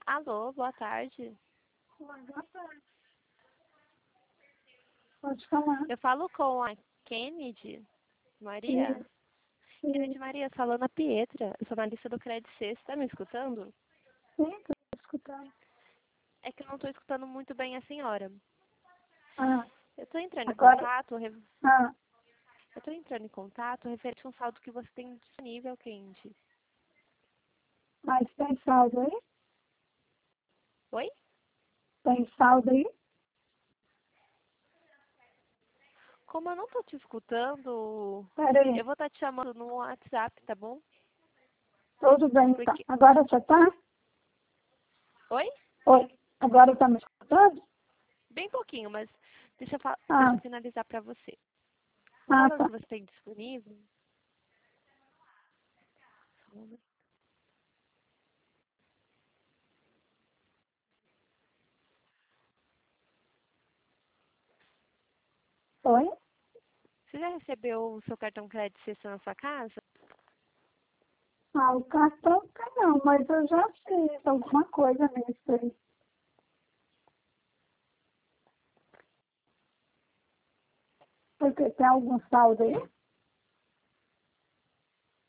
Alô, boa tarde. Oi, boa tarde. Pode falar. Eu falo com a Kennedy Maria. Sim, Kennedy sim, Maria, falando a Pietra. Eu sou analista do Credit C. Você tá me escutando? sim, estou escutando. É que eu não estou escutando muito bem a senhora. Ah, Eu estou entrando em agora, contato, ah, referente a um saldo que você tem disponível, Kennedy. mas tem saldo aí? Oi? Tem saldo aí? Como eu não estou te escutando, Pera aí, eu vou estar te chamando no WhatsApp, tá bom? tudo bem então. Porque... Agora você tá? Oi? Oi, agora tá me escutando? Bem pouquinho, mas deixa Ah, eu finalizar para você. O ah, valor que tá. você tem disponível... Só um momento. Oi? Você já recebeu o seu cartão crédito sessão na sua casa? Ah, o cartão tá não, mas eu já fiz alguma coisa nisso aí. Porque tem algum saldo aí?